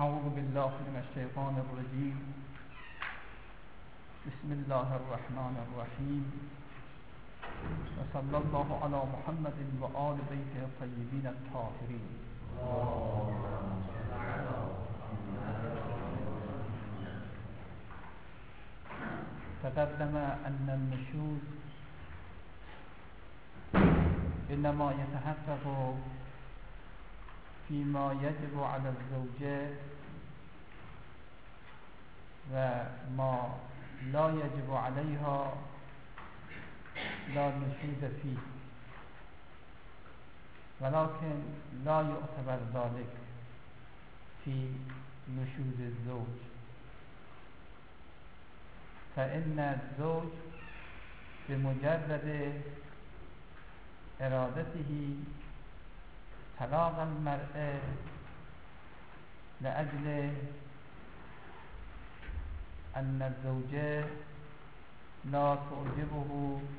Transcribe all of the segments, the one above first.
أعوذ بالله من الشيطان الرجيم. بسم الله الرحمن الرحيم، وصلى الله على محمد وآل بيته الطيبين الطاهرين. تقدم أن النشوز إنما يتحقق فيما يجب على الزوجة وما لا يجب عليها لا نشوز فيه، ولكن لا يعتبر ذلك في نشوز الزوج، فإن الزوج بمجرد إرادته طلاق المرأة لأجل أن الزوجة لا تعجبه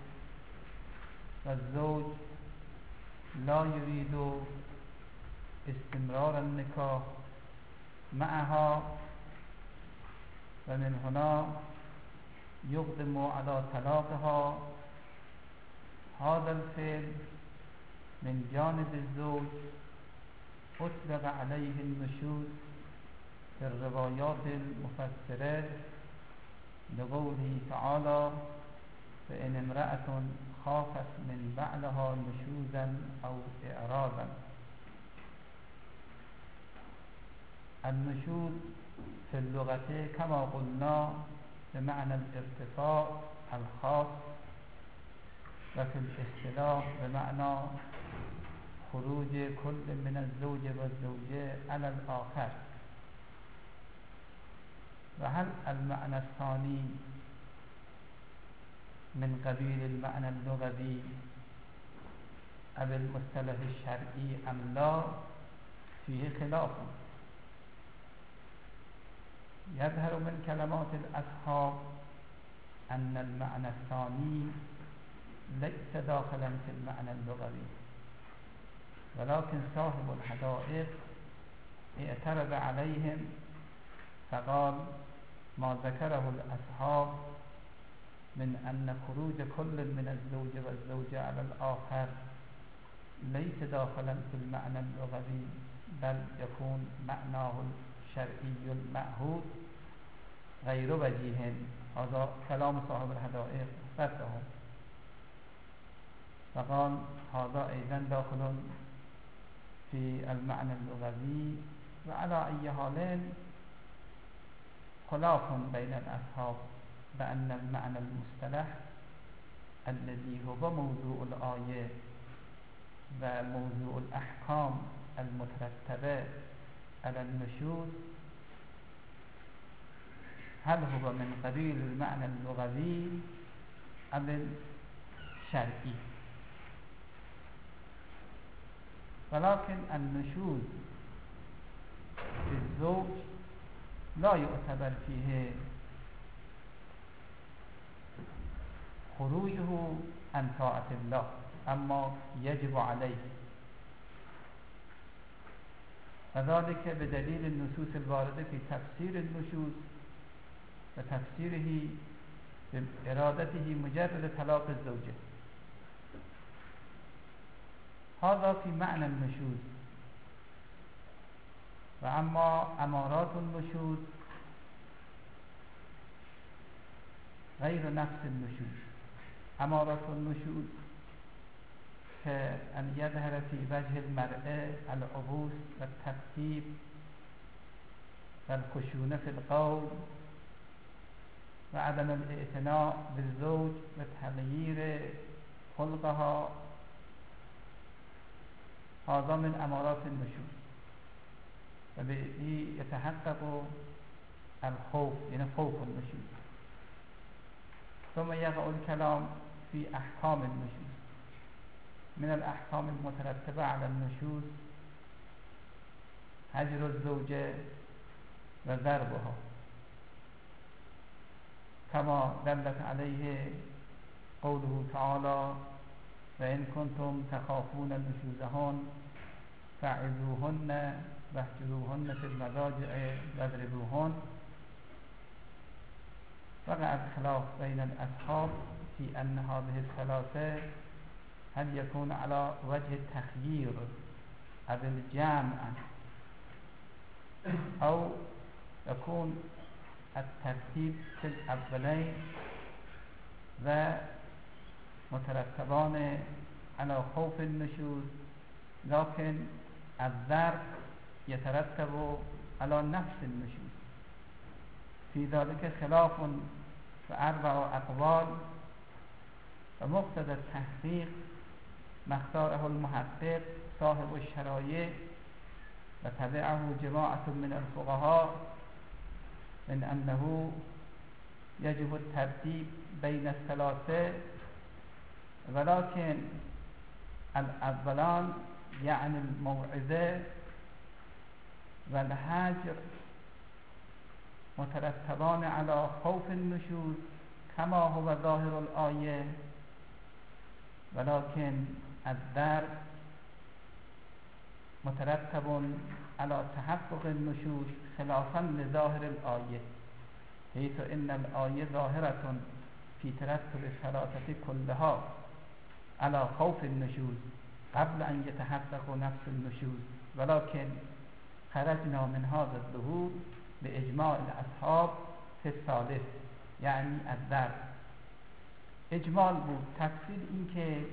والزوج لا يريد استمرار النكاح معها، ومن هنا يقدم على طلاقها. هذا الفعل من جانب الزوج أطلق عليه النشوز في الروايات المفسرة لقوله تعالى: فإن امرأة خافت من بعلها نشوزا أو إعراضا. النشوز في اللغة كما قلنا بمعنى الارتفاع الخاص، وفي الاصطلاح بمعنى خروج كل من الزوج والزوجة على الآخر. وهل المعنى الثاني من قبيل المعنى اللغوي أو المصطلح الشرعي أم لا؟ فيه خلاف. يظهر من كلمات الأصحاب أن المعنى الثاني ليس داخلا في المعنى اللغوي، ولكن صاحب الحدائق اعترض عليهم فقال: ما ذكره الأصحاب من أن خروج كل من الزوج والزوجة على الآخر ليس داخلا في المعنى اللغوي، بل يكون معناه الشرعي المعهود غير وجيه. هذا كلام صاحب الحدائق رده، فقال هذا أيضا داخل في المعنى اللغوي. وعلى أي حال خلاف بين الأصحاب بأن المعنى المصطلح الذي هو موضوع الآية وموضوع الأحكام المترتبة على النشوز هل هو من قبيل المعنى اللغوي أم الشرعي. ولكن النشوز في الزوج لا يعتبر فيه خروجه عن طاعة الله، أما يجب عليه، وذلك بدليل النصوص الواردة في تفسير النشوز وتفسيره بإرادته مجرد طلاق الزوجة. هذا في معنى النشوز. وأما أمارات النشوز غير نفس النشوز. أمارات النشوز كأن يظهر في وجه المرأة العبوس والترتيب والخشونة في القول وعدم الاعتناء بالزوج وتغيير خلقها، هذا من أمارات النشوز، وبه يتحقق الخوف، يعني خوف النشوز. ثم يقع الكلام في أحكام النشوز. من الأحكام المترتبة على النشوز هجر الزوجة وضربها، كما دلت عليه قوله تعالى: فإن كنتم تخافون نشوزهن فعظوهن واهجروهن في المضاجع واضربوهن. وقع الخلاف بين الأصحاب في أن هذه الثلاثة هل يكون على وجه التخيير أو الجمع أو يكون الترتيب في الأولين ومترتبان على خوف النشوز، لكن الضرب يترتب على نفس النشوز. في ذلك خلاف وأربع أقوال، ومقتضى التحقيق ما اختاره المحقق صاحب الشرائع وتبعه جماعة من الفقهاء من أنه يجب الترتيب بين الثلاثة، ولكن الأولان يعني الموعظة والهجر مترتبان على خوف النشوز كما هو ظاهر الآية، ولكن الضرب مترتب على تحقق النشوز خلافا لظاهر الآية، حيث إن الآية ظاهرة في ترتب الثلاثة كلها على خوف النشوز قبل أن يتحقق نفس النشوز، ولكن خرجنا من هذا الظهور بإجماع الأصحاب في الثالث يعني الضرب. اجمال بود. تفسیر این که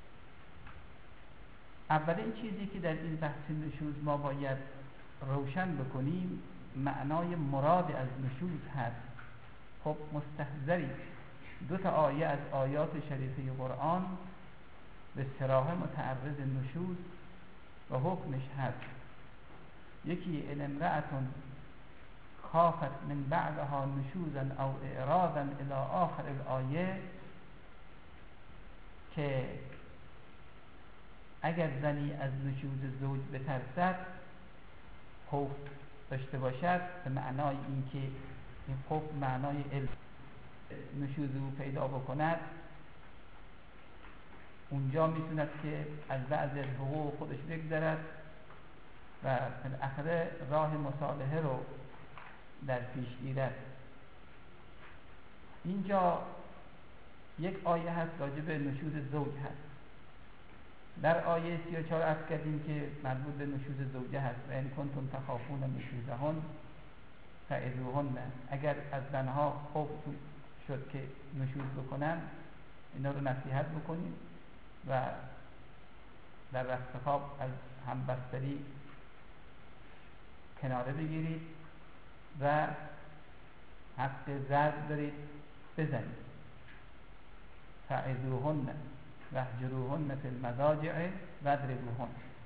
اولین چیزی که در این بحث نشوز ما باید روشن بکنیم معنای مراد از نشوز هست. خب مستحضری دو تا آیه از آیات شریفه قرآن به صراحه متعرض نشوز و حکمش هست. یکی ان امرأة خافت من بعدها نشوزا او اعراضا الى آخر الآیه، که اگر زنی از نشوز زوج بترسد، خوف داشته باشد، به معنای این که این خوف معنای نشوز او پیدا بکند، اونجا میتوند که از بعض حقوق خودش بگذرد و بالاخره راه مصالحه رو در پیش گیرد. اینجا یک آیه هست راجع به نشوز زوج هست. در آیه 34 عرض کردیم که مربوط به نشوز زوجه هست و ان کنتم تخافون نشوزهن فعظوهن. اگر از زنها خوف شد که نشوز بکنن، اینا رو نصیحت بکنید و در رخت خواب از همبستری کناره بگیرید و حق ضرب دارید، بزنید. فعظوهن واهجروهن فی المضاجع واضربوهن.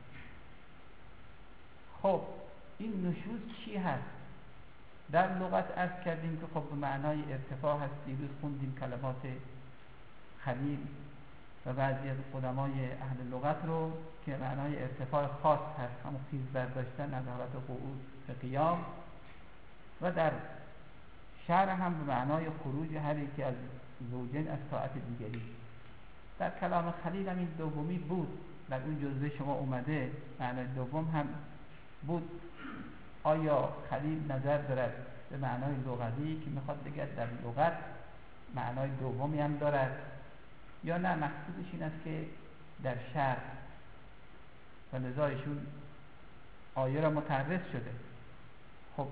خب این نشوز چی هست؟ در لغت عرض کردیم که خب به معنای ارتفاع هست. دیروز خوندیم کلمات خلیل و بعضی از قدمای اهل لغت رو که معنای ارتفاع خاص هست، همون خیز برداشتن از حالت قعود به قیام، و در شرع هم به معنای خروج هر یکی از زوجین از طاعت دیگری. در کلام خلیل هم این دومی بود، در اون جزوه شما اومده معنای دوم هم بود. آیا خلیل نظر دارد به معنای لغوی که میخواد بگه در لغت معنای دومی هم دارد، یا نه مقصودش این است که در شرع و لذا ایشون آیه را متعرض شده؟ خب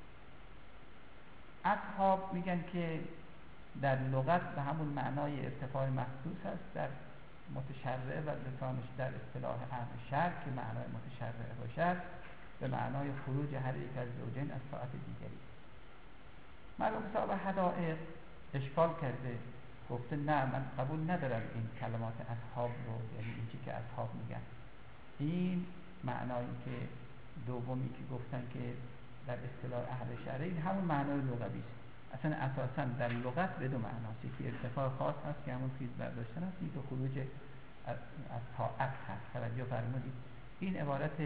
اصحاب میگن که در لغت به همون معنای ارتفاع مخصوص هست، در متشرع و لسانش در اصطلاح اهل شرع که معنای متشرع باشد به معنای خروج هر یک از زوجین از طاعت دیگری. مرحوم صاحب حدائق اشکال کرده، گفته نه من قبول ندارم این کلمات اصحاب رو، یعنی این چی که اصحاب میگن. این معنایی که دومی که گفتن که در اصطلاح اهل شرع، این همون معنای لغوی است. اصلا اساسا در لغت به دو معناست، که ارتفاع خاص هست که همون خیز برداشتن هست، این که خروج از طاعت هست. توجه فرمودید. این عبارت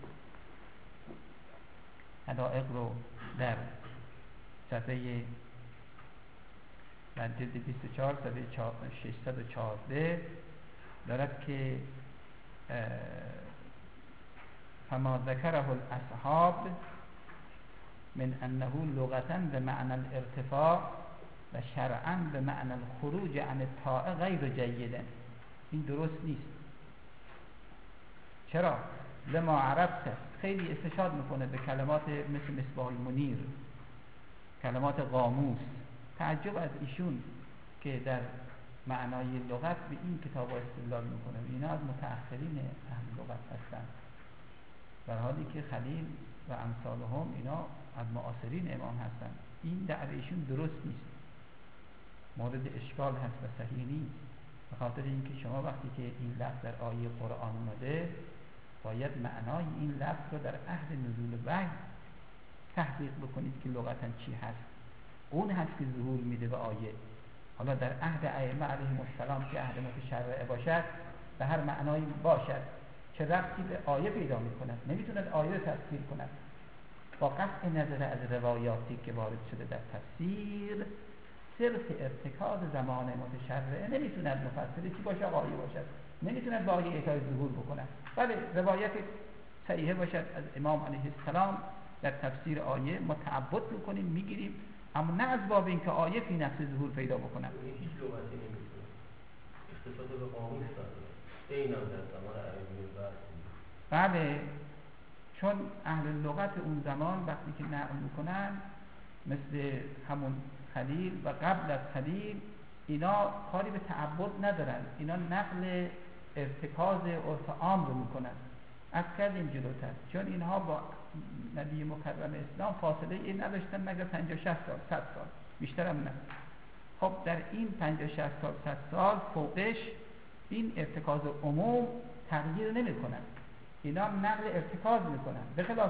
حدائق رو در صفحه در جلد 24 صفحه 614 دارد که فما ذکره الاصحاب من انه لغتا به معنی الارتفاع و شرعا به معنی الخروج عن الطاعه غیر جیده. این درست نیست. چرا؟ لما عرفت، خیلی استشهاد میکنه به کلمات مثل مصباح المنیر، کلمات قاموس. تعجب از ایشون که در معنای لغت به این کتاب استدلال میکنه. اینا از متأخرین اهل لغت هستند، در حالی که خلیل و امثالهم اینا از معاصرین امام هستند. این دعوی ایشون درست نیست، مورد اشکال هست و صحیح نیست. به خاطر اینکه شما وقتی که این لفظ در آیه قرآن اومده، باید معنای این لفظ رو در عهد نزول وحی تحقیق بکنید که لغتا چی هست. اون هست که ظهور میده به آیه. حالا در عهد ائمه علیهم السلام که عهد متشرعه باشد، به هر معنایی باشد، چه ربطی به آیه پیدا میکند؟ نمیتوند آیه رو تفسیر کند. با قطع نظر از روایاتی که وارد شده در تفسیر، صرف ارتکاز زمان متشرعه نمیتوند مفسری چی باشه، آیه باشد. نمیتوند با آیه اعطای ظهور بکند. بله، روایت صحیحه باشد از امام علیه السلام در تفسیر آیه ما تعبد میکنیم، میگیریم، اما نه از باب اینکه آیه فی نفس ظهور پیدا بکنه. هیچ لغتی نمیتونه اختصاص به قاموس داره. اینم در زمان عربی بعد. بله، چون اهل لغت اون زمان وقتی که نقل میکنن، مثل همون خلیل و قبل از خلیل، اینا کاری به تعبد ندارن. اینا نقل ارتکاز عرف عام رو میکنن. از کردیم جلوتر، چون اینها با نبی مکرم اسلام فاصله این نداشتن مگر 50-60 سال 100 سال، بیشتر هم نه. خب در این 50-60 سال 100 سال فوقش این ارتکاز عموم تغییر نمی کنن. اینا نقل ارتکاز می کنن، به خلاف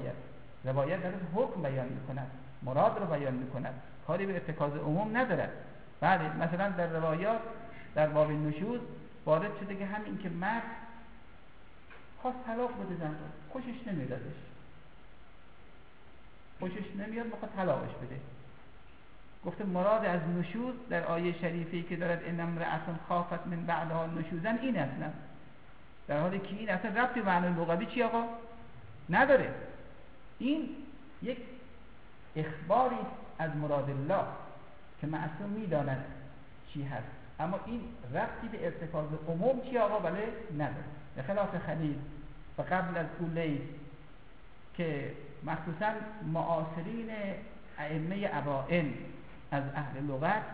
روایت در حکم بیان می کنن، مراد رو بیان می کنن، کاری به ارتکاز عموم ندارد. بله، مثلا در روایات در باب نشوز وارد شده که همین که مرد خواست طلاق بده زن رو، خوشش نمیدادش، خوشش نمیاد، میخواد طلاقش بده. گفته مراد از نشوز در آیه شریفی که دارد ان امرأة خافت من بعدها نشوزن این اصلا، در حالی که این اصلا ربطی به معنی لغوی چی آقا نداره. این یک اخباری از مراد الله که معصوم میداند چی هست، اما این ربطی به ارتکاز عموم چی آقا بله نداره. به خلاف خلیل و قبل از او لیث که مخصوصا معاصرین ائمه اوائل از اهل لغت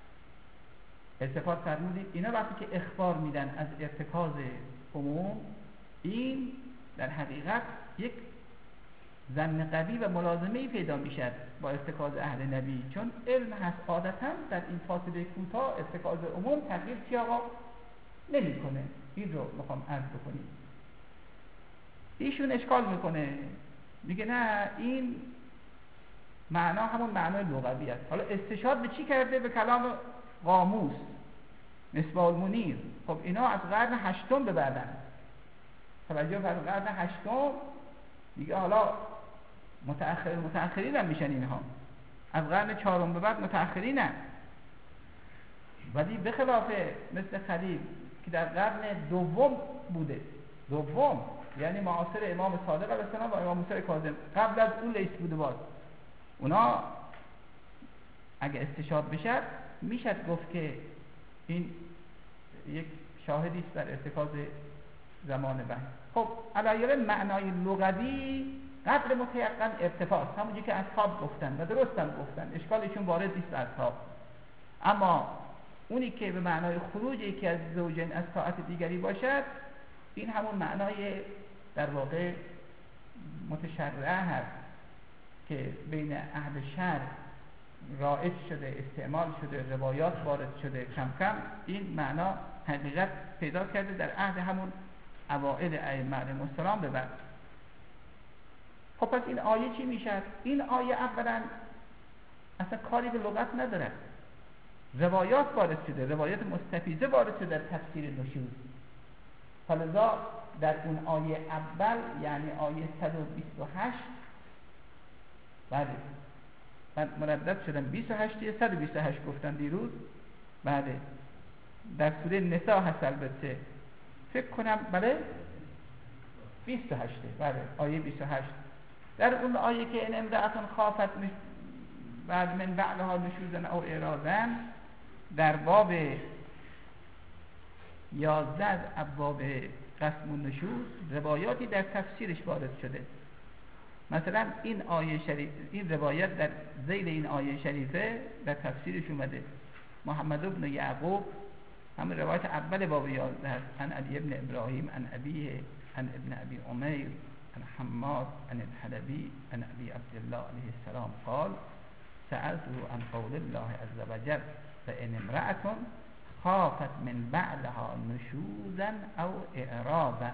استفاده فرمودید، اینا وقتی که اخبار میدن از ارتکاز عموم، این در حقیقت یک ظن قوی و ملازمه‌ای پیدا میشد با ارتکاز اهل نبی، چون علم هست عادتا در این فاصله کوتاه ارتکاز عموم تغییر چی آقا نمیکنه. این رو میخوام عرض بکنیم. ایشون اشکال میکنه، میگه نه این معنا همون معنای لغوی است. حالا استشهاد به چی کرده؟ به کلام قاموس، مصباح المنیر. خب اینا از قرن هشتم به بعدن، توجه بر قرن هشتم دیگه. حالا متأخرین هم میشن اینها، از قرن چهارم به بعد متأخرین هم. ولی به خلاف مثل خلیل که در قرن دوم بوده، دوم یعنی معاصر امام صادق علیه السلام و امام موسی کاظم، قبل از اون لیث بوده. باز اونا اگه استشهاد بشه میشد گفت که این یک شاهدی است بر ارتکاز زمان وحی. خب علایه معنای لغوی قدر متیقن ارتفاع، همونجوری که اصحاب گفتن و درست هم گفتن، اشکالشون وارد نیست اصحاب. اما اونی که به معنای خروج یکی از زوجین از طاعت دیگری باشد، این همون معنای در واقع متشرعه هست که بین اهل شرع رایج شده، استعمال شده، روایات وارد شده، کم کم این معنا حقیقت پیدا کرده در عهد همون اوائل ائمه علیهم السلام به بعد. خب پس این آیه چی میشه؟ این آیه اولا اصلا کاری به لغت نداره، روایات وارد شده، روایات مستفیضه وارد شده در تفسیر نشوز. فلذا در اون آیه اول یعنی آیه 128 بله من مردد شدم 28 یا 128 گفتن دیروز، بله در سوره نساء هست البته، فکر کنم بله 28 بله آیه 28 در اون آیه که این امرأتون خافت بعد من بعدها نشوزن او اعراضن در باب 11 از ابواب قسم و نشوز روایاتی در تفسیرش وارد شده. مثلا این آیه شریف، این روایت در ذیل این آیه شریفه در تفسیرش اومده. محمد بن یعقوب همون روایت اول باب 11 هست. عن علی ابن ابراهیم عن ابیه عن ابن ابی عمیر عن حماد عن الحلبی عن ابی عبدالله علیه السلام قال سألته عن قول الله عز وجل فإن امرأة خافت من بعدها نشوزا او اعراضا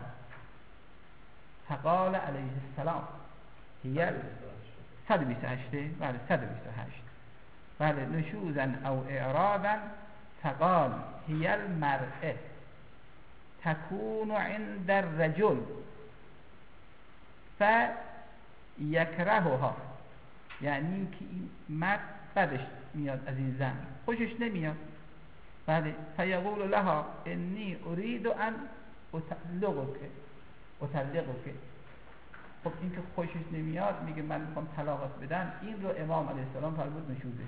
فقال علیه السلام هي 128 بله 128 بله نشوزا او اعراضا فقال هي المرأة تكون عند الرجل فیکرهها، یعنی که این مرد بدش میاد از این زن، خوشش نمیاد. بله فیقول لها انی اريد ان اطلقك. خب این که خوشش نمیاد میگه من میخوام طلاقت بدم، این رو امام علیه السلام فرمود نشوزه.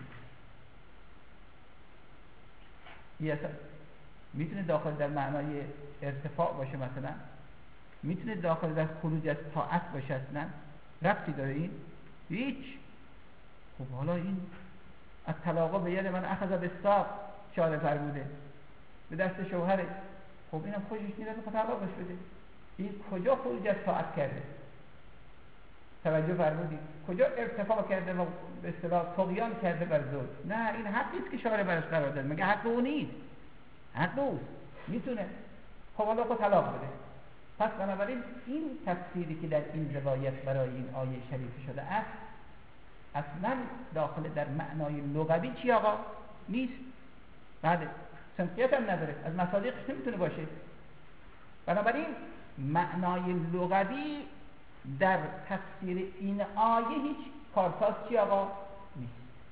میتونه داخل در معنای ارتفاع باشه، مثلا میتونه داخل در خروج از طاعت باشه، اصلا ربطی داره این؟ هیچ. خب حالا این از طلاقا به ید من اخذ بالساق شارع فرموده، به دست شوهره. خب اینم خوشش نیست که طلاقش بده. این کجا خروج از طاعت کرده؟ توجه فرمودید کجا ارتفاع کرده و به اصطلاح طغیان کرده بر زوج؟ نه، این حقی است که شارع براش قرار داده. مگه حق اون نیست؟ حق اوست، میتونه. خب حالا خود طلاق بده. پس بنابراین این تفسیری که در این روایت برای این آیه شریف شده است اصلا داخل در معنای لغوی چی آقا؟ نیست. بله سنخیت هم نداره، از مصادیقش نمیتونه باشه. بنابراین معنای لغوی در تفسیر این آیه هیچ کارساز چی آقا؟ نیست.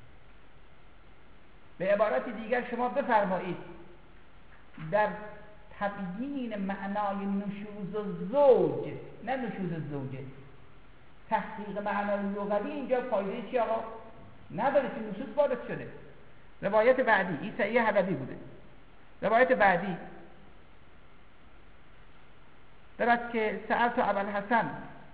به عبارت دیگر شما بفرمایید در تبیین معنای نشوز الزوج، نه نشوز الزوجه، تحقیق معنای لغوی اینجا فایده چی آقا؟ نداره که نشوز وارد شده. روایت بعدی این صحیح حلبی بوده. روایت بعدی دارد که سألت ابوالحسن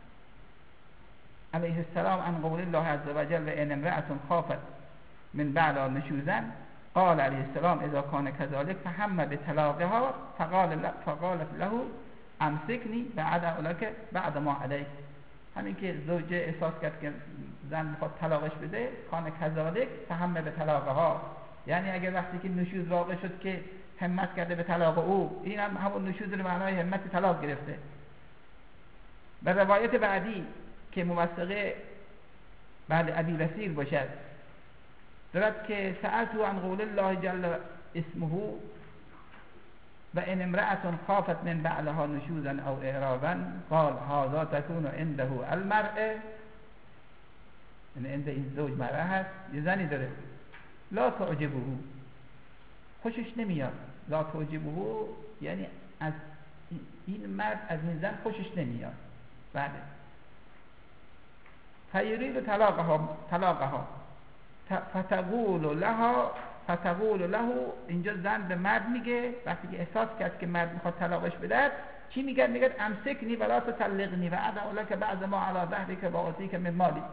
علیه السلام عن قول الله عز وجل و ان امرأة خافت من بعدها نشوزا قال علیه السلام اذا کان كذلك فهم بطلاقها فقالت له امسکنی بعد ما علیک. همین که زوجه احساس کرد که زن میخواد طلاقش بده، کان كذلك فهم بطلاقها، یعنی اگر وقتی که نشوز واقع شد که همت کرده به طلاق او، این هم همون نشوز رو معنای همت طلاق گرفته. و روایت بعدی که موثقه بعد ابی بصیر باشد دارد که سألتو عن قول الله جل اسمه و ان امرأة خافت من بعدها نشوزا او اعراضا قال هذا تكون عنده المرأة، یعنی عند این زوج مرأة هست، یه زنی داره لا تعجبه، خوشش نمیاد. لا تعجبه یعنی از این مرد از این زن خوشش نمیاد. بله فیرید طلاقها فتقول له، اینجا زن به مرد میگه وقتی که احساس کرد که مرد میخواد طلاقش بده چی میگه؟ میگه امسکنی ولا تطلقنی و اعد لك بعد ما على ظهرك و اعطيك من مالی،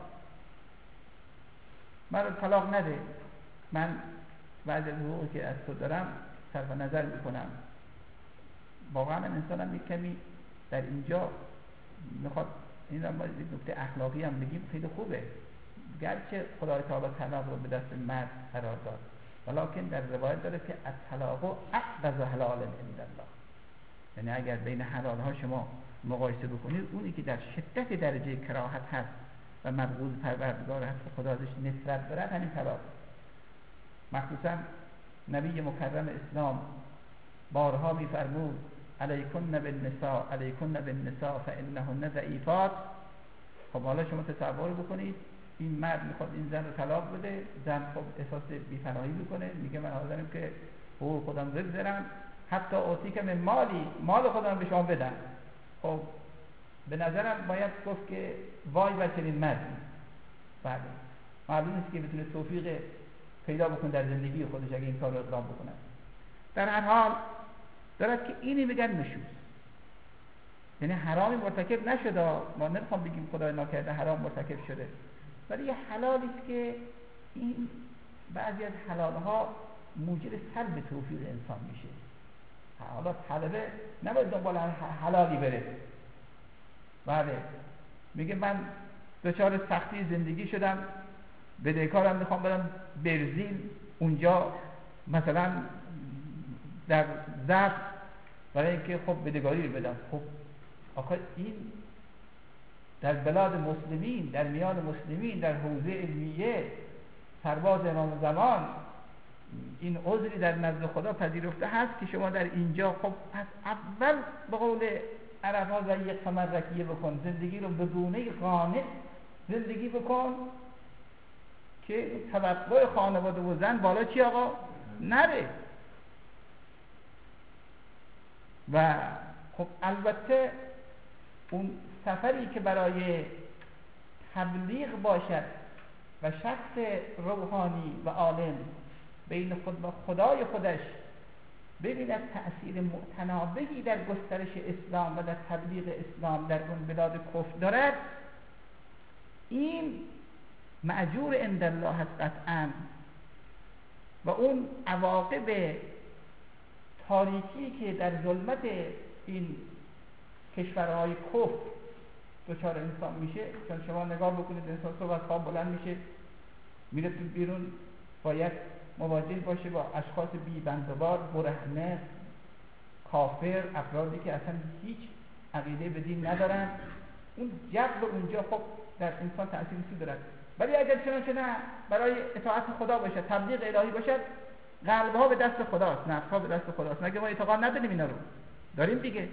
مرا طلاق نده، من بعد از حقوقی که از تو دارم صرف نظر میکنم. واقعا انسانم یک کمی در اینجا میخواد این رو یک نکته اخلاقی هم بگیم، خیلی خوبه. گرچه خدای تعالی طلاق رو به دست مرد قرار داد، ولکن در روایت داره که الطلاق اعوض حلال عند الله، یعنی اگر بین حلال ها شما مقایسه بکنید اونی که در شدت درجه کراهت هست و مبغوض پروردگار هست و خدا ازش نفرت دارد همین طلاق. مخصوصا نبی مکرم اسلام بارها میفرمود علیکن بالنساء فانهن ضعیفات. خب حالا شما تصور بکنید این مرد میخواد این زن رو طلاق بده، زن خب احساس بی‌پناهی میکنه، میگه من حاضرم که حقوق خودم بگذارم، حتی اوتی که من مال خودم به شما بدم. خب به نظرم باید گفت که وای بر چنین مردی. بله معلوم نیست که بتونه توفیق پیدا بکنه در زندگی خودش اگه این کار رو اقدام بکنه. در هر حال دارد که اینی میگن نشوز، یعنی حرامی مرتکب نشده، ما نمیخوام بگیم خدای ناکرده حرام مرتکب شده، ولی یه حلالی است که این بعضی از حلالها موجب سلب توفیق انسان میشه. حالا طلبه نباید دنبال حلالی بره. بله میگه من دچار سختی زندگی شدم، بدهکارم، میخوام برم برزیل، اونجا مثلا در ضبط برای اینکه خب بدهکاری رو بدم. خب آخه این در بلاد مسلمین، در میان مسلمین، در حوزه علمیه، سرباز امام زمان، این عذری در نزد خدا پذیرفته هست که شما در اینجا خب از اول به قول عرب ها و یک تمرکیه بکن، زندگی رو به گونه قانع زندگی بکن که توقع خانواده و زن بالا چی آقا نره. و خب البته اون سفری که برای تبلیغ باشد و شخص روحانی و عالم بین خود و خدای خودش ببیند تأثیر متناوبی در گسترش اسلام و در تبلیغ اسلام در اون بلاد کفر دارد، این مأجور عند الله هست قطعاً. و اون عواقب تاریکی که در ظلمت این کشورهای کفر دچار انسان میشه، چون شما نگاه بکنید انسان صبح از خواب بلند میشه میره تو بیرون، باید مواجه باشه با اشخاص بی بندوبار، برهنه، کافر، افرادی که اصلا هیچ عقیده به دین ندارن. اون جو اونجا خب در انسان تأثیری سو دارد. ولی اگر چنانچه نه برای اطاعت خدا باشه، تبلیغ الهی باشد، قلبها به دست خداست، نفسها به دست خداست. مگه ما اعتقاد نداریم اینا رو؟ داریم دیگه.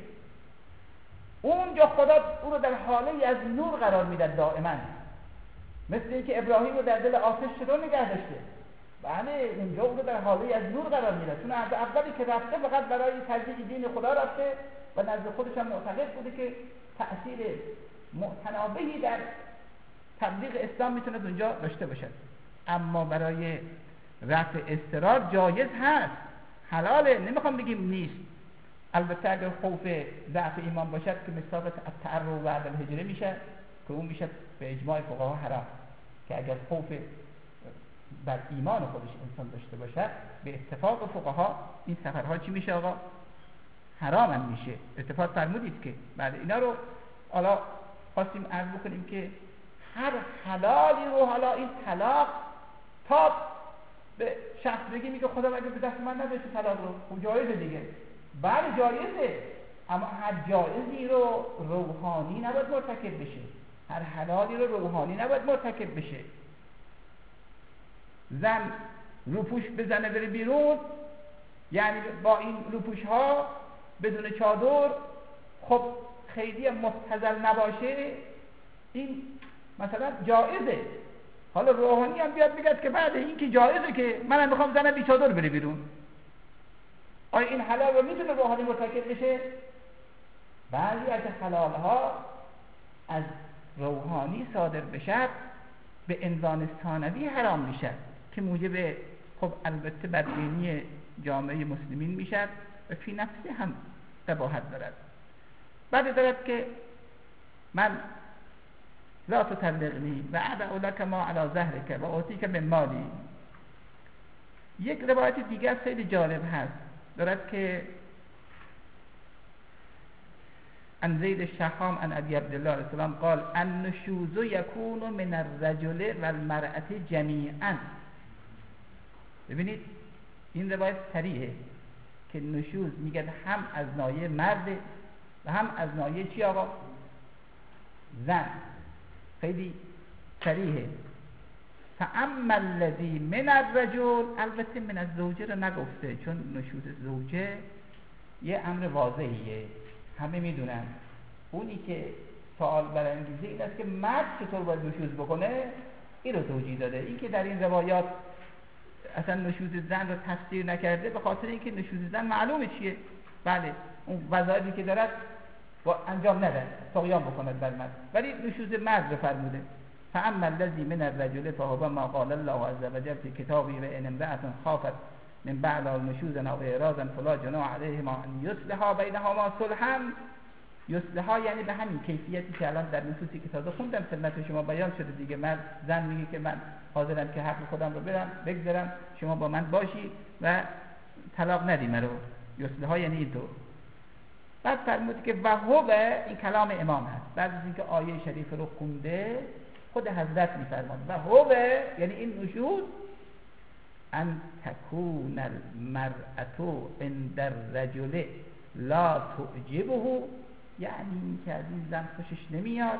اونجا خدا او رو در حاله از نور قرار میده دائما، مثل اینکه ابراهیم رو در دل آتش چطور نگه داشته. بله اونجا او رو در حاله از نور قرار میده، چون از اولی که رفته فقط برای تبلیغ دین خدا رفته و نزد خودش هم معتقد بوده که تأثیر متناوبی در تبلیغ اسلام میتونه اونجا داشته باشد. اما برای رفع اضطرار جایز هست، حلاله، نمیخوام بگیم نیست. البته اگر خوف ضعف ایمان باشد که مثابت التعرض بعد الهجره میشه که اون میشه به اجماع فقها حرام. که اگر خوف بر ایمان خودش انسان داشته باشد به اتفاق فقها این سفرها چی میشه آقا؟ حرام هم میشه. اتفاق فرمودید که بله اینا رو حالا خواستیم عرض بکنیم که هر حلالی رو، حالا این طلاق تا به شخص بگی میگه خدا اگه به دست من نداشت طلاق رو، خب جایزه دیگه. بله جایزه، اما هر جایزی رو روحانی نباید مرتکب بشه، هر حلالی رو روحانی نباید مرتکب بشه. زن روپوش بزنه بره بیرون، یعنی با این روپوش ها بدون چادر، خب خیلی مبتذل نباشه، این مثلا جایزه. حالا روحانی هم بیاد بگه که بعد این که جایزه که منم میخوام زنم بی چادر بره بیرون، آیا این حلال رو میتونه روحانی مرتکب بشه؟ بعضی از حلال ها از روحانی صادر بشد به عنوان ثانوی حرام میشد که موجب خب البته بدبینی جامعه مسلمین میشد و فی نفسی هم قباحت دارد. بعد دارد که من لا تطلقنی و ادع لک ما علی ظهرک و اعطیک من مالی. یک روایت دیگر خیلی جالب هست، دارد که عن زید الشحام عن ابی عبدالله علیه السلام قال النشوز یکون من الرجل و المرأة جمیعا. ببینید این روایت صریحه که نشوز میگن هم از ناحیه مرد و هم از ناحیه چی آقا؟ زن. خیلی صریحه. فاما الذی من الرجل، البته من الزوجه رو نگفته چون نشوز زوجه یه امر واضحیه، همه میدونن. اونی که سوال برانگیزه این است که مرد چطور باید نشوز بکنه، این رو توجیه داده. این که در این روایات اصلا نشوز زن رو تفسیر نکرده به خاطر اینکه نشوز زن معلومه چیه. بله اون وظایفی که دارد با انجام نده، طغیان بکند بر مرد، ولی نشوز مرد رو فرموده. فاما الذی من الرجل فهو ما قال الله عز وجل فی کتابه و ان امرأة خافت من بعد نشوزا او اعراضا فلا جناح علیهما ان یصلحا بینهما صلحا. یصلحا یعنی به همین کیفیتی که الان در نصوصی که تازه خوندم خدمت شما بیان شده دیگه. مرد زن میگه که من حاضرم که حق خودم رو بگذارم، شما با من باشی و طلاق ندی مرا. یصلحا یعنی این طور. بعد فرمود که و هو، این کلام امام هست بعد از اینکه آیه شریف رو خونده خود حضرت میفرماد و هو یعنی این نشوز ان تکون المرأة عند الرجل لا تعجبه، یعنی که از این زن خوشش نمیاد،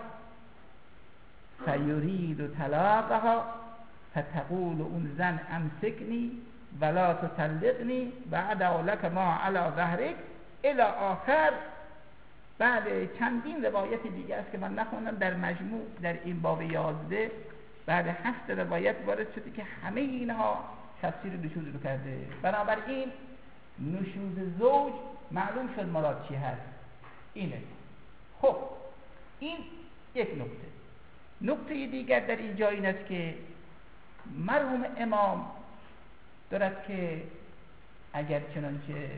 فیرید طلاقها فتقول اون زن امسکنی ولا تطلقنی بعد لك ما علی ظهرک الی آخر. بله چندین روایت دیگه است که من نخوندم در مجموع در این باب 11 بعد 7 روایت وارد شده که همه اینها تفسیر نشوز رو کرده. بنابراین نشوز زوج معلوم شد مراد چی هست، اینه. خب این یک نکته. نکته دیگر در اینجا این است که مرحوم امام دارد که اگر چنانچه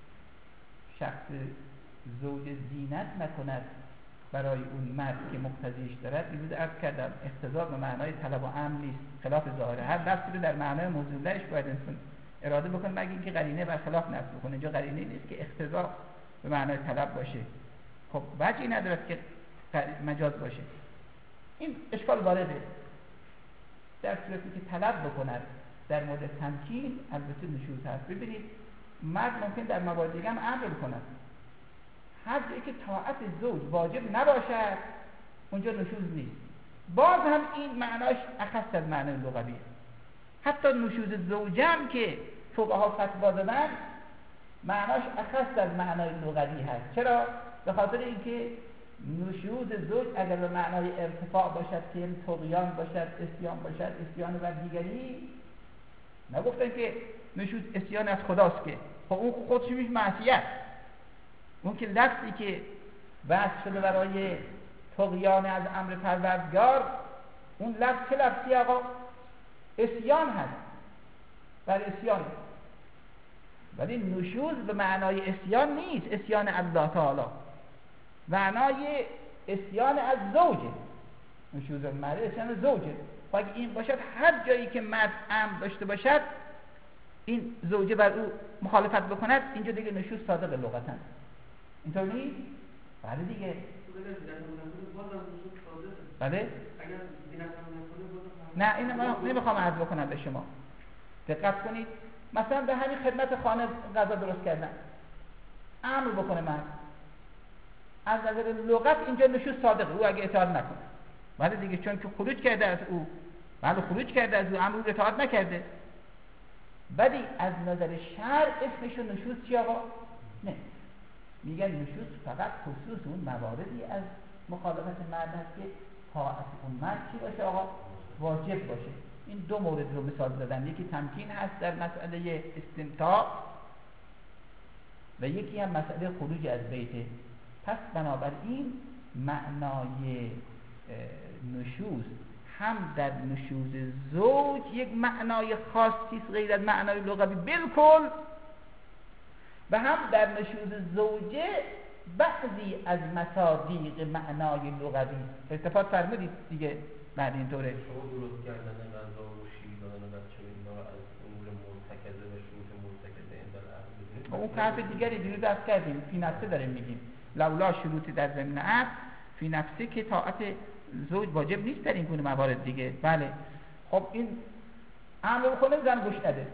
شخص زوج زینت نکند برای اون مرد که مقتضیش دارد، امروز عرض کردم اقتضا به معنای طلب و امر نیست، خلاف ظاهره. هر لفظی رو در معنای موضوعش باید انسان اراده بکنه مگه اینکه قرینه بر خلاف نص بکنه. اینجا قرینه نیست که اقتضا به معنای طلب باشه. خب وجهی ندارد که مجاز باشه. این اشکال وارده. در صورتی که طلب بکند در مورد تمکین البته نشوز هست. ببینید مرد ممکن در موارد دیگه هم امر بکند، هر جایی که طاعت زوج واجب نباشد اونجا نشوز نیست. باز هم این معناش اخص از معنای لغویه. حتی نشوز زوجم که فقها فتوا دادن معناش اخص از معنای لغوی هست. چرا؟ به خاطر اینکه نشوز زوج اگر به معنای ارتفاع باشد که این طغیان باشد، اسیان باشد، اسیان بر دیگری، نگفتن که نشوز اسیان از خداست که خب اون خودش میشه معصیت. اون که لفظی که وصف شده برای طغیان از امر پروردگار، اون لفظ چه لفظی آقا؟ اسیان هست، بر اسیان. ولی نشوز به معنای اسیان نیست، اسیان الله تعالی، معنای اسیان از زوجه. نشوز مرد اسیان زوجه. و اگه این باشد هر جایی که مرد امر داشته باشد این زوجه بر او مخالفت بکند، اینجا دیگه نشوز صادق لغتن. اینطور نیست؟ بله دیگه. بله؟ نه اینو من نمیخوام عرض بکنم به شما. دقت کنید. مثلا به همین خدمت خانه غذا درست کردن امر بکنه مرد، از نظر لغت اینجا نشوز صادقه، او اگه اطاعت نکنه. بله دیگه، چون که خروج کرده از او، بله خروج کرده از او، امر او اطاعت نکرده. ولی از نظر شرع اسمشو نشوز چی آقا؟ نه، میگن نشوز فقط خصوص اون مواردی از مخالفت مرد هست که طاعت اون مرد چی باشه آقا؟ واجب باشه. این دو مورد رو مثال زدن، یکی تمکین هست در مسئله استمتاع و یکی هم مسئله خروج از بیته. پس بنابراین معنای نشوز هم در نشوز زوج یک معنای خاصی است غیر از معنای لغوی بالکل، و هم در نشوز زوجه بعضی از مصادیق معنای لغوی. التفات فرمودید دیگه بعد اینطوره. شما درست کردن غذا و شیر دادن بچه اینا رو از امور مرتکزه و شروط مرتکزه این در عرض بدونید. اون حرف دیگری دیروز درس کردیم، فی نفسه داریم میگیم لولا شروطی در ضمن عقد فی نفسه که طاعت زوج واجب نیست در این گونه موارد دیگه. بله خب این امر بکنه زن گوش نده،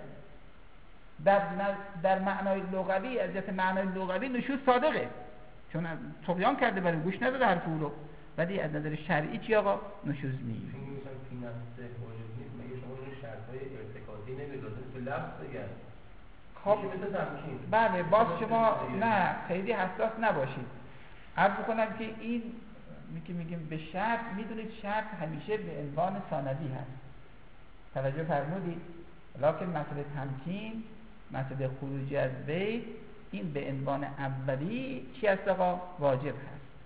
در معنای لغوی، از جهت معنای لغوی نشوز صادقه، چون طغیان کرده برای گوش نداده حرف او رو. ولی از نظر شرعی چی آقا؟ نشوز نیست. چون میگن فی نفسه واجب نیست، مگه شما این شرط‌های ارتکازی نمی‌ذارید که لفظ بگن؟ خب مثل تمکین. بله باز شما نه خیلی حساس نباشید. عرض بکنم که این که میگیم به شرط، میدونید شرط همیشه به عنوان ثانوی هست، توجه فرمودید، لکن مسئله تمکین، مسئله خروج از بیت، این به عنوان اولی چی هست آقا؟ واجب هست.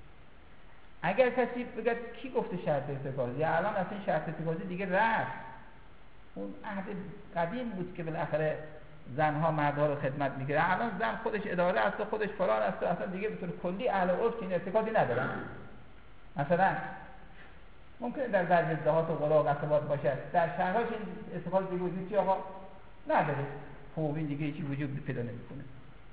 اگر کسی بگه کی گفته شرط ارتکاز، یا الان اصلا شرط ارتکازی دیگه رفت، اون عهد قدیم بود که بالاخره زنها مردها رو خدمت میگیره، الان زن خودش اداره است و خودش فلان است و اصلا دیگه به طور کلی اهل عرف این ارتکازی ندارن. مثلا ممکنه در بعضی دهات و قرى و قصبات باشه، در شهرهاش این ارتکاز دیگه وجود چی آقا نداره، خب این دیگه هیچی وجود پیدا نمیکنه.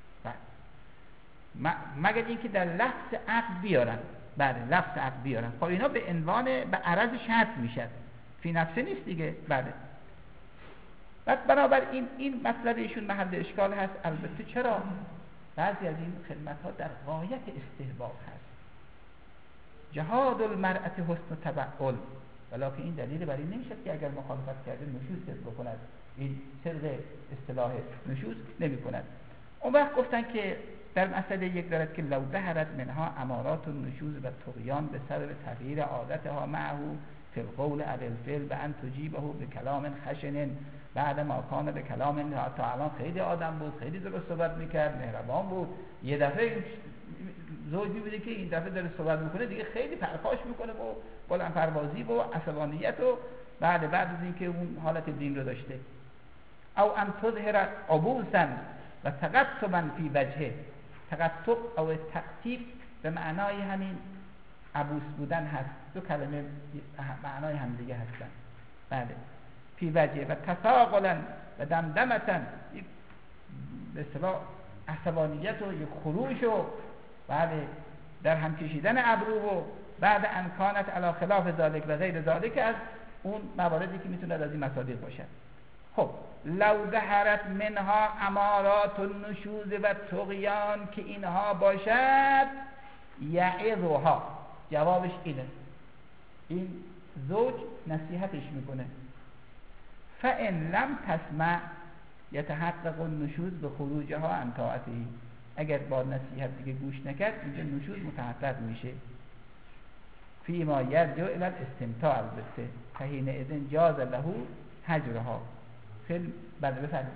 مگر اینکه در لفظ عقد بیارن، بله لفظ عقد بیارن، خب اینا به عنوان به عرض شرط میشد، فی نفسه نیست دیگه. بله بعد بنابراین این مطلب ایشون محل اشکال هست. البته چرا بعضی از این خدمت ها در غایت استحباب هست، جهاد المرأة حسن تبعل، ولکن این دلیل بر این نمیشد که اگر مخالفت کرده نشوز طبق بکند، این طبق اصطلاح نشوز نمی کند. اون وقت گفتن که در مسئله یک دارد که لو ظهرت منها امارات النشوز و طغیان به سبب تغییر عادتها معه فی القول او الفعل بان تجیبه به کلام خشن بعد ما کان به کلام، تا الان خیلی آدم بود، خیلی درست صحبت میکرد، مهربان بود، یه دفعه زوجی بوده که این دفعه داره صحبت میکنه دیگه خیلی پرخاش میکنه و بلند پروازی و عصبانیت و بعد از اینکه اون حالت دین رو داشته. او ان تظهر عبوسا و تقطبا فی وجهه، تقطب او تقطیب به معنای همین عبوس بودن هست، دو کلمه معنای هم دیگه هستن. بله فی وجهه و تثاقلا و دمدمتا، به اصطلاح عصبانیت و یک خروش و بله در هم کشیدن ابرو و بعد امکانت علی خلاف ذالک و غیر ذالک از اون مواردی که میتونه از این مصادیق باشد. خب لو ظهرت منها امارات النشوز و طغیان، که اینها باشد یعظها، جوابش اینه، این زوج نصیحتش میکنه، فان لم تسمع یتحقق النشوز به خروجها عن طاعته، اگر با نصیحت دیگه گوش نکرد اینجا نشوز متحقق میشه. فی ما یرجع الی الاستمتاع، البته فحین اذن جاز له هجرها. خیلی بله بفرمایید.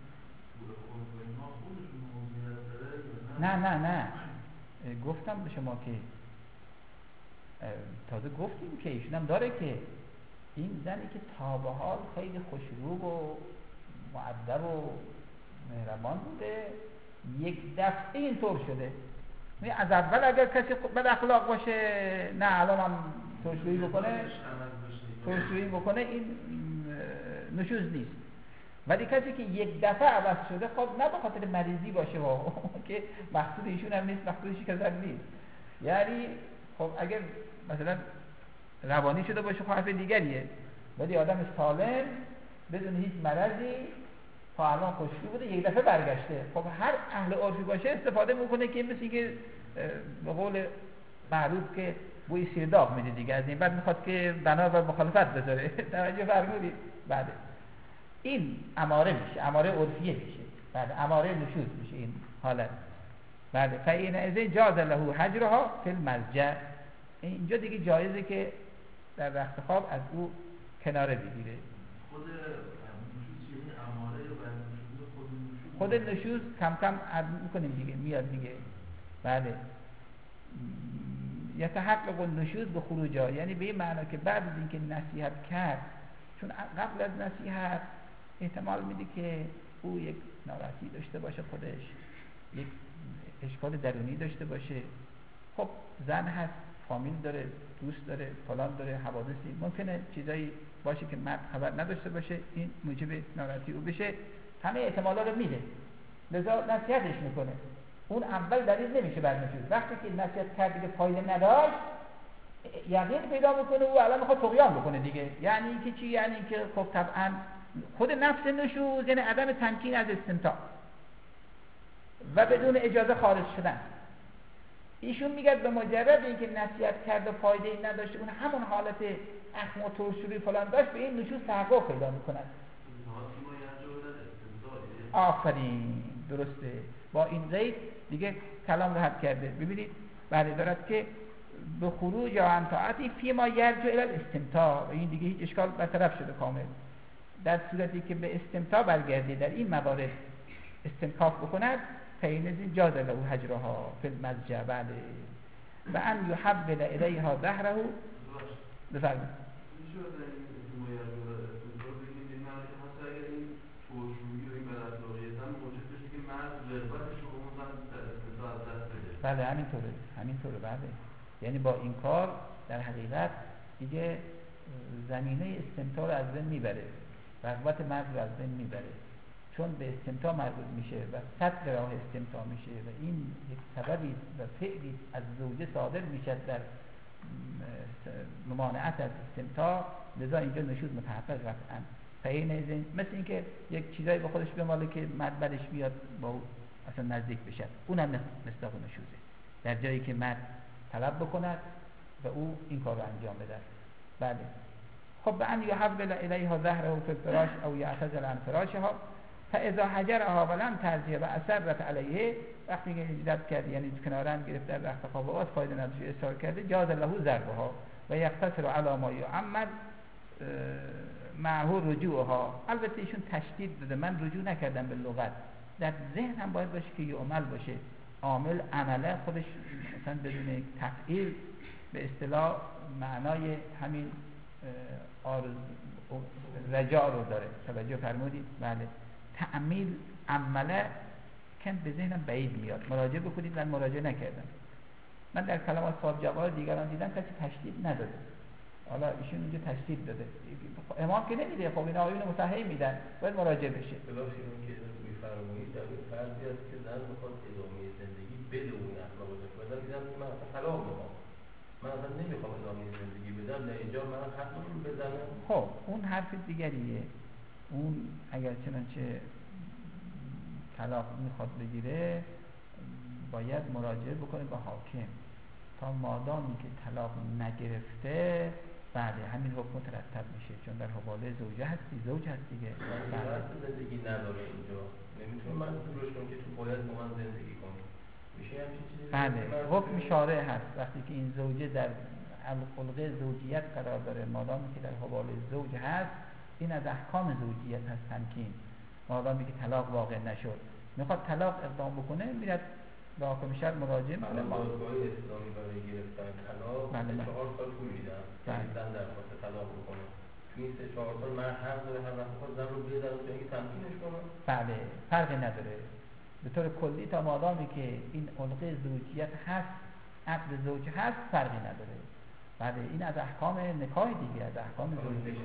نه گفتم به شما که تازه گفتیم که ایشون هم داره که این زنی که تا به حال خیلی خوشروب و مؤدب و مهربان بوده، یک دفعه اینطور شده. از اول اگر کسی بد اخلاق باشه، نه الان هم ترشویی بکنه این نشوز نیست، ولی کسی که یک دفعه عوض شده، خب نه به خاطر مریضی باشه که مقصود ایشون هم نیست، مقصودش کسی نیست، یعنی خب اگر مثلا روانی شده باشه خب حرف دیگریه، ولی آدم سالم بدون هیچ مرضی تا الان خوشی بوده یک دفعه برگشته، خب هر اهل عرفی باشه استفاده میکنه که مثل که به قول معروف که بوی سیرداب میده دیگه، از این بعد میخواد که بنا بر مخالفت بذاره. توجه فرمودید؟ بعد این اماره میشه، اماره عرفیه میشه، بعد اماره نشوز میشه این حالت. بعد فإن اذا جاز له هجرها فی المضجع، اینجا دیگه جایزه که در رخت خواب از او کناره بگیره. خود نشوز کم کم عرض میکنیم دیگه، میاد دیگه. بله یتحقق النشوز به خروجها، یعنی به این معنا که بعد از اینکه نصیحت کرد، چون قبل از نصیحت احتمال میده که او یک ناراحتی داشته باشه، خودش یک اشکال درونی داشته باشه، خب زن هست، فامیل داره، دوست داره، فلان داره، حوادثی ممکنه چیزایی باشه که مرد خبر نداشته باشه، این موجب ناراحتی او بشه، همه احتمالا رو میده، لذا نصیحتش میکنه. اون اول دلیل نمیشه بر نشوز. وقتی که نصیحت کرد دیگه فایده نداشت، یقین پیدا میکنه او الان میخواد طغیان بکنه دیگه. یعنی اینکه چی؟ یعنی اینکه خب طبعا خود نفس نشوز یعنی عدم تمکین از استمتاع و بدون اجازه خارج شدن. ایشون میگه به مجرد اینکه نصیحت کرد و فایده ای نداشت، اون همون حالت اخم و ترشوری فلان داشت، به این نشوز تحقق پیدا میکنه. آفرین، درسته. با این قید دیگه کلام رو حد کرده. ببینید بله دارد که به خروج یا عن طاعتی فی ما یرجع الی الاستمتاع، این دیگه هیچ اشکال برطرف شده کامل. در صورتی که به استمتاع برگرده، در این موارد استنکاف بکند، فإن جاز له هجرها فی المضجع. بله و ان یحول الیها ظهره. بفرمایید. بله همینطوره بله. یعنی با این کار در حقیقت دیگه زمینه استمتاع رو از بین میبره، رغبت مرد رو از بین میبره، چون به استمتاع مربوط میشه و سد راه استمتاع میشه و این یک سببی و فعلی از زوجه صادر میشه در ممانعت از استمتاع، لذا اینجا نشوز متحقق قطعا. فعین مثل اینکه یک چیزایی به خودش بماله که مرد بعدش بیاد با او اصلا نزدیک بشه، اونم مصداق نشوزه، در جایی که مرد طلب بکند و او این کار رو انجام بده. بله. خب به ان یحول الیها ظهره فی الفراش او یعتزل عن فراشها فاذا حجرها ولم ترجع و اصرت علیه، وقتی که هجرت کرد یعنی کنارم گرفت در رخت خواب و فایده نداشت اصرار کرده، جاز له ضربها و یقتصر علی ما یعمد معه رجوعها. البته ایشون تشدید داده، من رجوع نکردم به لغت، در ذهن هم باید باشه که یعمل باشه، عامل عمله خودش مثلا بدون تفعیل به اصطلاح معنای همین رجاع رو داره. توجه فرمودید؟ بله. تعمیل عمله کم به ذهنم بعید میاد، مراجعه بکنید. من مراجعه نکردم، من در کلمات صاحب جواب دیگران دیدم کسی تشدید نداده، حالا ایشون اینجا تشدید داده، امام که نمیده، خب این آقایون مصحح میدن، باید مراجعه بشه. ببخشید اون که میفرمایید در این فرضی است که زن میخواد ادامه زندگی بدون اخلاق داشته باشه، میگم من اصلا طلاق میخوام، من اصلا نمیخوام ادامه زندگی بدم، در اینجا من حق رو بزنم. خب اون حرف دیگریه، اون اگر چنانچه طلاق میخواد بگیره باید مراجعه بکنه به حاکم، تا مادامی که طلاق نگرفته بله همین حکم مترتب میشه، چون در حواله زوجه هستی، زوج هست دیگه. بله. زندگی نداره اینجا، نمیتونه من روش کنم که تو باید با من زندگی کنی، میشه همچین چیزی؟ بله حکم شارع هست، وقتی که این زوجه در خلقه زوجیت قرار داره، مادامی که در حواله زوج هست، این از احکام زوجیت هست تمکین. مادامی که طلاق واقع نشد میخواد طلاق اقدام بکنه، میرد به حاکم شرع مراجعه میکنه. دادگاه اسلامی برای گرفتن طلاق 4 سال طول میدن، یعنی زن درخواست طلاق بکنه، تو این 4 سال مرد حق داره هر وقت بخواد زن رو بزنه تا اینکه تمکینش کنه. بله فرقی نداره به طور کلی، تا مادامی که این خلقه زوجیت هست، عقد زوج هست، فرقی نداره. بله این از احکام نکاح دیگه، از احکام زوجیت.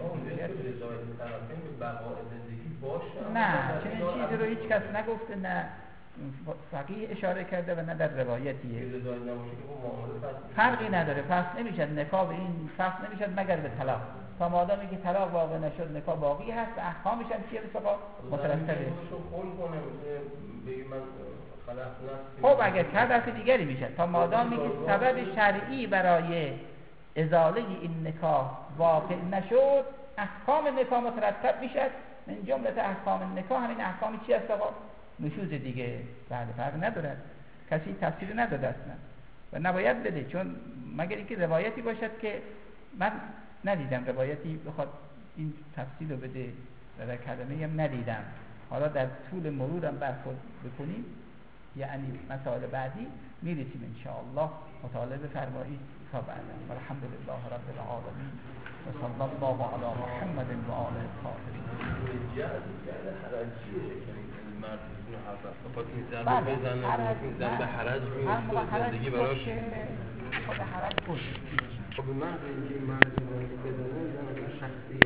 نه چنین چیزی رو هیچ کس نگفته، نه فقیه اشاره کرده و نه در روایتیه. فرقی نداره، فصل نمیشد نکاح به این فصل نمیشد مگر به طلاق، تا مادامی که طلاق واقع نشد نکاح باقی هست، احکامش هم چیه بسقا مترتبه. خب اگر طرف دیگری میشه، تا مادامی که سبب شرعی برای ازاله این نکاح واقع نشد، احکام نکاح مترتب میشد. من جمله احکام نکاح همین احکامی چی هست آقا؟ نشوز دیگه. بله فرق نداره، کسی تفسیر نداده اصلا و نباید بده، چون مگر اینکه روایتی باشد که من ندیدم روایتی بخواد این تفسیر رو بده و در کلمه هم ندیدم. حالا در طول مرورم برخورد بکنیم، یعنی مسائل بعدی میرسیم انشاءالله، مطالعه بفرمایید تا بعدا. الحمدلله رب العالمین و صلی الله علی محمد و آله الطاهرین. بخواد این زن رو بزنه، این زن به حرج میفته، زندگی براش خود حرج بود. خب من اینکه این مرد بزنه زن شخصی